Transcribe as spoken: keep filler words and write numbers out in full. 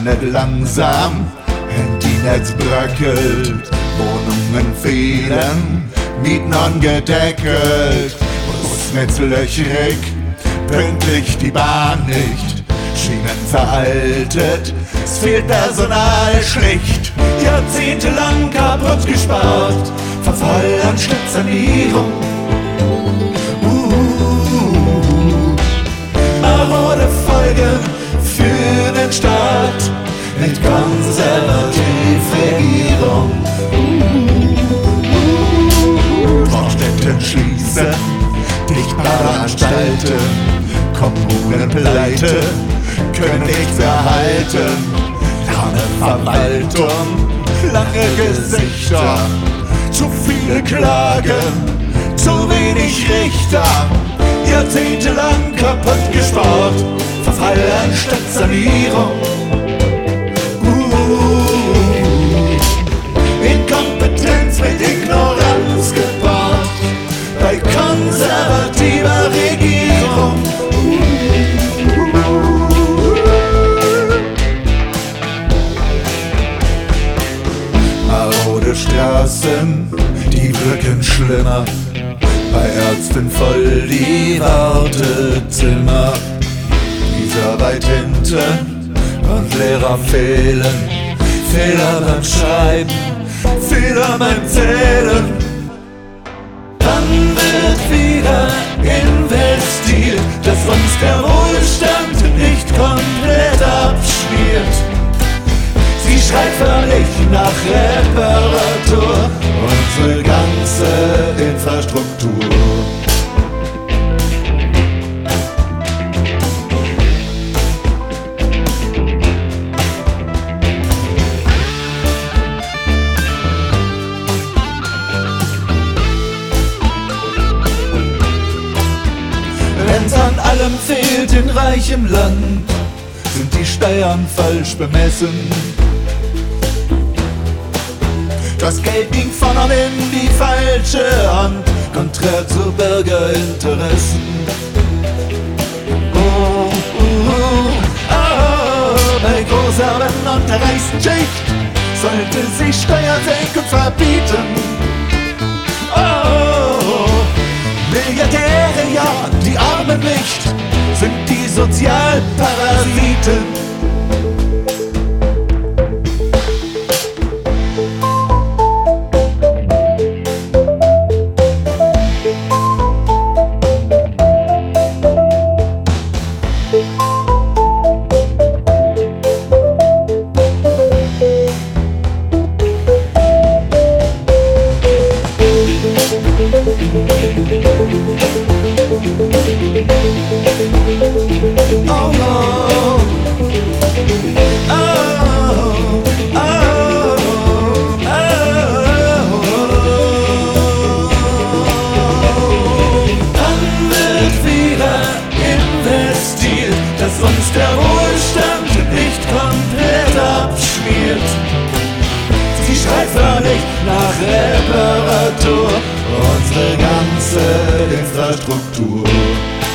Internet langsam, Handynetz bröckelt, Wohnungen fehlen, Mieten ungedeckelt, Busnetz löchrig, pünktlich die Bahn nicht, Schienen veraltet, es fehlt Personal schlicht, jahrzehntelang kaputt gespart, Verfall anstatt Sanierung. Uh, marode Folgen für den Staat mit Konservativregierung. Uh, Vorstädte schließen, dichtbare Anstalten, Kommunen pleite, können nichts erhalten. Lahme Verwaltung, lange Gesichter, zu viele Klagen, zu wenig Richter, jahrzehntelang kaputt gespart, Verfall anstatt Sanierung. Uh, Inkompetenz mit Ignoranz gepaart, bei konservativer Regierung. Marode Straßen, die wirken schlimmer, bei Ärzten voll die Wartezimmer. Dieser weit hinten und Lehrer fehlen, Fehler beim Schreiben, Fehler beim Zählen. Wann wird wieder investiert, dass uns der Wohlstand nicht komplett abschmiert? Sie schreit förmlich nach Reparatur, unsere ganze Infrastruktur. Wenn's an allem fehlt in reichem Land, sind die Steuern falsch bemessen. Das Geld ging von an in die falsche Hand, konträr zu Bürgerinteressen. Oh, oh, oh, oh, bei Großerben und der reichsten Schicht sollte sich Steuersenkung verbieten. Oh, Milliardäre, ja, die Armen nicht, sind die Sozialparasiten. Oh, oh, oh, oh, oh, Dann wird wieder investiert, dass uns der Wohlstand nicht komplett abschmiert. Sie schreit förmlich nach Reparatur, unsere ganze Infrastruktur.